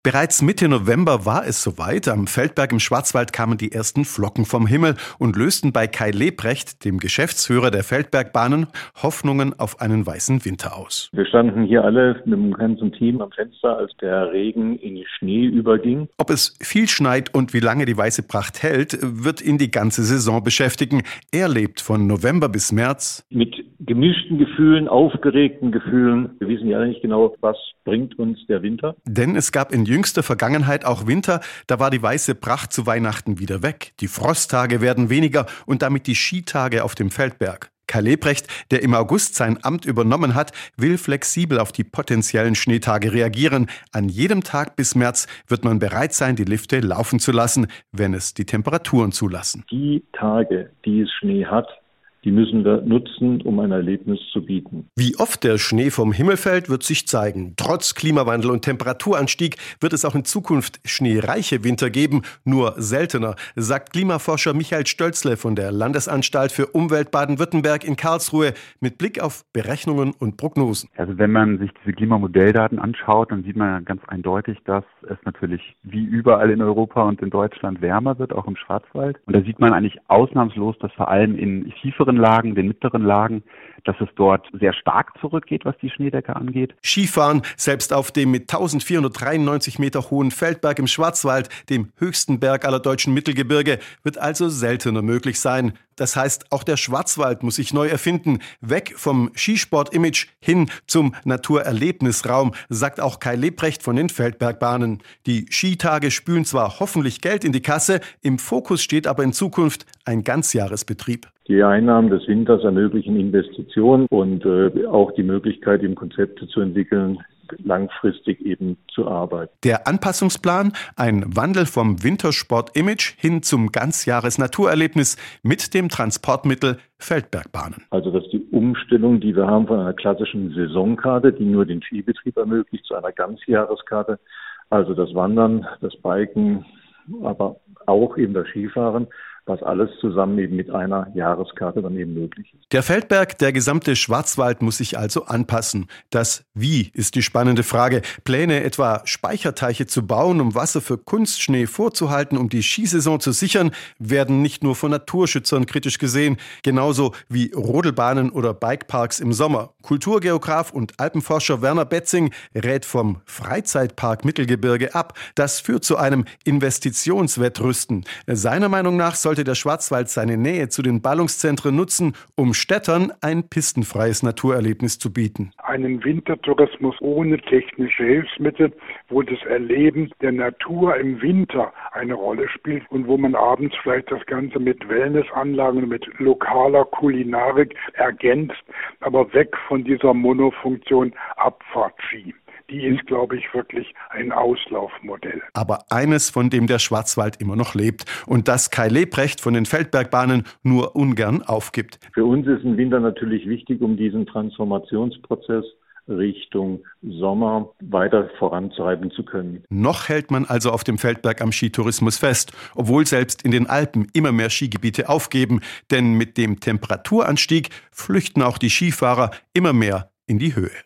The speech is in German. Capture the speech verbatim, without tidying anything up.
Bereits Mitte November war es soweit. Am Feldberg im Schwarzwald kamen die ersten Flocken vom Himmel und lösten bei Kai Lebrecht, dem Geschäftsführer der Feldbergbahnen, Hoffnungen auf einen weißen Winter aus. Wir standen hier alle mit dem ganzen Team am Fenster, als der Regen in Schnee überging. Ob es viel schneit und wie lange die weiße Pracht hält, wird ihn die ganze Saison beschäftigen. Er lebt von November bis März mit gemischten Gefühlen, aufgeregten Gefühlen. Wir wissen ja nicht genau, was bringt uns der Winter. Denn es gab in jüngster Vergangenheit auch Winter, da war die weiße Pracht zu Weihnachten wieder weg. Die Frosttage werden weniger und damit die Skitage auf dem Feldberg. Kai Lebrecht, der im August sein Amt übernommen hat, will flexibel auf die potenziellen Schneetage reagieren. An jedem Tag bis März wird man bereit sein, die Lifte laufen zu lassen, wenn es die Temperaturen zulassen. Die Tage, die es Schnee hat, die müssen wir nutzen, um ein Erlebnis zu bieten. Wie oft der Schnee vom Himmel fällt, wird sich zeigen. Trotz Klimawandel und Temperaturanstieg wird es auch in Zukunft schneereiche Winter geben, nur seltener, sagt Klimaforscher Michael Stölzle von der Landesanstalt für Umwelt Baden-Württemberg in Karlsruhe mit Blick auf Berechnungen und Prognosen. Also wenn man sich diese Klimamodelldaten anschaut, dann sieht man ganz eindeutig, dass es natürlich wie überall in Europa und in Deutschland wärmer wird, auch im Schwarzwald. Und da sieht man eigentlich ausnahmslos, dass vor allem in tieferen Lagen, den mittleren Lagen, dass es dort sehr stark zurückgeht, was die Schneedecke angeht. Skifahren, selbst auf dem mit eintausendvierhundertdreiundneunzig Meter hohen Feldberg im Schwarzwald, dem höchsten Berg aller deutschen Mittelgebirge, wird also seltener möglich sein. Das heißt, auch der Schwarzwald muss sich neu erfinden. Weg vom Skisport-Image hin zum Naturerlebnisraum, sagt auch Kai Lebrecht von den Feldbergbahnen. Die Skitage spülen zwar hoffentlich Geld in die Kasse, im Fokus steht aber in Zukunft ein Ganzjahresbetrieb. Die Einnahmen des Winters ermöglichen Investitionen und äh, auch die Möglichkeit, eben Konzepte zu entwickeln, langfristig eben zu arbeiten. Der Anpassungsplan, ein Wandel vom Wintersport-Image hin zum Ganzjahres-Naturerlebnis mit dem Transportmittel Feldbergbahnen. Also dass die Umstellung, die wir haben von einer klassischen Saisonkarte, die nur den Skibetrieb ermöglicht, zu einer Ganzjahreskarte, also das Wandern, das Biken, aber auch eben das Skifahren, was alles zusammen eben mit einer Jahreskarte dann eben möglich ist. Der Feldberg, der gesamte Schwarzwald muss sich also anpassen. Das Wie ist die spannende Frage. Pläne, etwa Speicherteiche zu bauen, um Wasser für Kunstschnee vorzuhalten, um die Skisaison zu sichern, werden nicht nur von Naturschützern kritisch gesehen, genauso wie Rodelbahnen oder Bikeparks im Sommer. Kulturgeograf und Alpenforscher Werner Betzing rät vom Freizeitpark Mittelgebirge ab. Das führt zu einem Investitionswettrüsten. Seiner Meinung nach soll sollte der Schwarzwald seine Nähe zu den Ballungszentren nutzen, um Städtern ein pistenfreies Naturerlebnis zu bieten. Einen Wintertourismus ohne technische Hilfsmittel, wo das Erleben der Natur im Winter eine Rolle spielt und wo man abends vielleicht das Ganze mit Wellnessanlagen und mit lokaler Kulinarik ergänzt, aber weg von dieser Monofunktion Abfahrtski. Die ist, glaube ich, wirklich ein Auslaufmodell. Aber eines, von dem der Schwarzwald immer noch lebt und das Kai Lebrecht von den Feldbergbahnen nur ungern aufgibt. Für uns ist ein Winter natürlich wichtig, um diesen Transformationsprozess Richtung Sommer weiter vorantreiben zu können. Noch hält man also auf dem Feldberg am Skitourismus fest, obwohl selbst in den Alpen immer mehr Skigebiete aufgeben. Denn mit dem Temperaturanstieg flüchten auch die Skifahrer immer mehr in die Höhe.